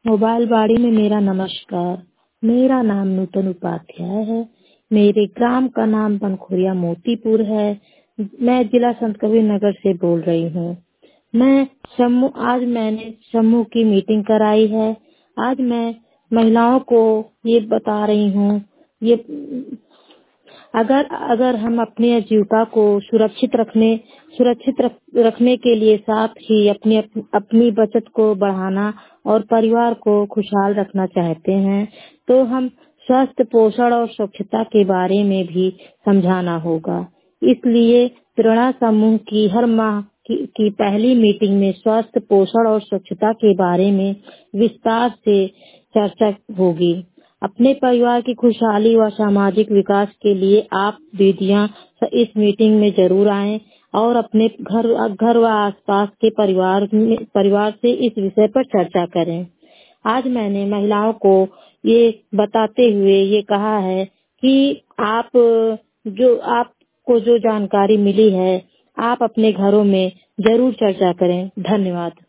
Mobile बाड़ी में मेरा नमस्कार। मेरा नाम नूतन उपाध्याय है। मेरे ग्राम का नाम बनखोरिया मोतीपुर है। मैं जिला संत कबीर नगर से बोल रही हूँ। आज मैंने समूह की मीटिंग कराई है। आज मैं महिलाओं को ये बता रही हूँ, ये अगर हम अपनी आजीविका को रखने के लिए साथ ही अपनी बचत को बढ़ाना और परिवार को खुशहाल रखना चाहते हैं, तो हम स्वास्थ्य, पोषण और स्वच्छता के बारे में भी समझाना होगा। इसलिए प्रेरणा समूह की हर माह की पहली मीटिंग में स्वास्थ्य, पोषण और स्वच्छता के बारे में विस्तार से चर्चा होगी। अपने परिवार की खुशहाली व सामाजिक विकास के लिए आप दीदियां इस मीटिंग में जरूर आएं और अपने घर व आसपास के परिवार से इस विषय पर चर्चा करें। आज मैंने महिलाओं को ये बताते हुए ये कहा है कि आपको जो जानकारी मिली है, आप अपने घरों में जरूर चर्चा करें। धन्यवाद।